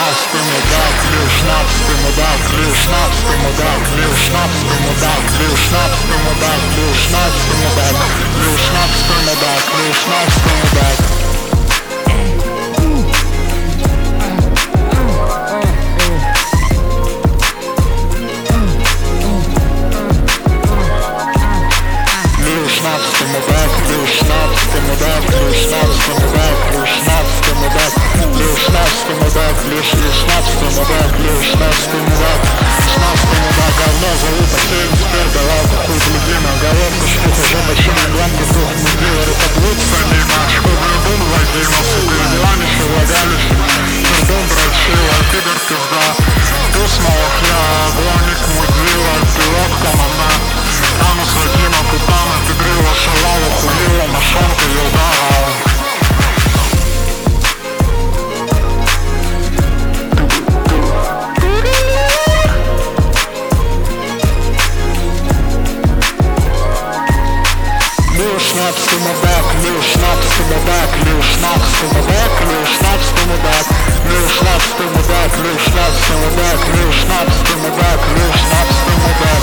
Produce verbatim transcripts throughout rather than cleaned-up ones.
шнапс, ты мудак, лил шнапс, ты мудак, лил шнапс, ты мудак, лил шнапс, ты мудак, лил шнапс, ты мудак, лил шнапс, ты мудак, лил шнапс, ты мудак, лил шнапс, ты мудак. Шнапс, ты мудак, лил шнапс, ты мудак, лил шнапс, ты мудак, лил шнапс, ты мудак, лил шнапс, ты мудак, лил шнапс, ты мудак, лил шнапс, ты мудак, шнапс, ты мудак, говно зовут, а ты теперь давал такую любимую головку, шлюха, жопа, чили, гламки, дух, мудила, рукоблудца, мимо, шкода, дун, Владима, сука, деланище, влагалище, пердун, дрочила, пидор, пизда, туз, малахля, главник, мудила, пилот, команда, Танус, Вадима, Путана, Педрила, Шалава, Хулила, Машонка, Елдара. Лил шнапс, ты мудак, лил шнапс, ты мудак, лил шнапс, ты мудак, лил шнапс, ты мудак, лил шнапс, ты мудак, лил шнапс, ты мудак, лил шнапс, ты мудак, лил шнапс, ты мудак.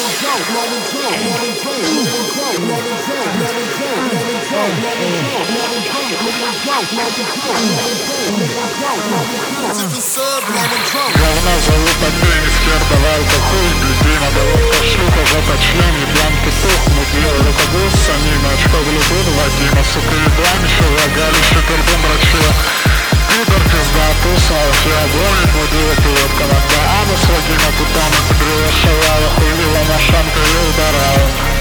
Говно зовут, а ты не скер, давай бухуй, блядина, головка шлюха, жопа, член, еблан, петух, мудло, рукоблудца, мимо, очко, глубин, Вадима, сука, ебланище, влагалище, пердун, дрочила, пидор, пизда, туса, я главник, мудила, пилот, команда, Анус, Вадима, Путана, Педрила, Шалава, Хулила, Машанка, Елдара.